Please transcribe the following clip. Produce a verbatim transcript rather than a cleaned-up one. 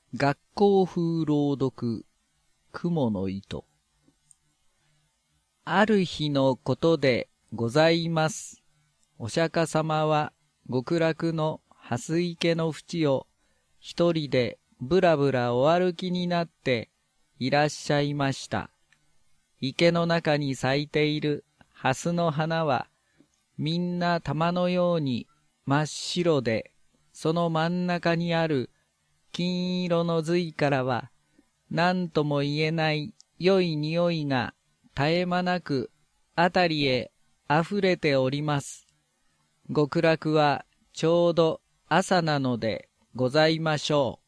学校風朗読、雲の糸。ある日のことでございます。お釈迦様は極楽の蓮池の淵を一人でぶらぶらお歩きになっていらっしゃいました。池の中に咲いている蓮の花はみんな玉のように真っ白で、その真ん中にある金色の髄からは何とも言えない良い匂いが絶え間なくあたりへあふれております。極楽はちょうど朝なのでございましょう。